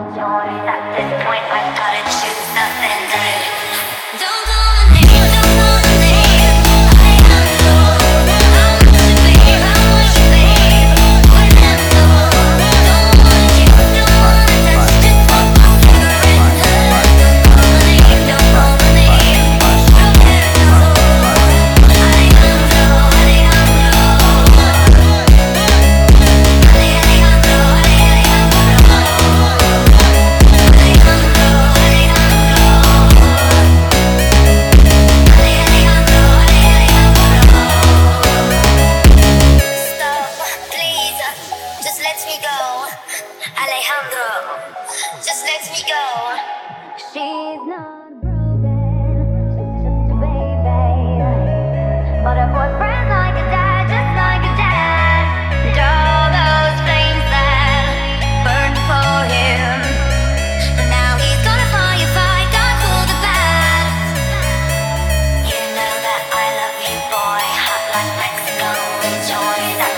At this point, I've gotta choose nothing good. Don't go. Alejandro, just let me go. She's not broken, she's just a baby. But her boyfriend's like a dad, just like a dad. And all those flames that burned for him, and now he's gonna firefight, God for the bad. You know that I love you, boy, hot like Mexico, enjoy that.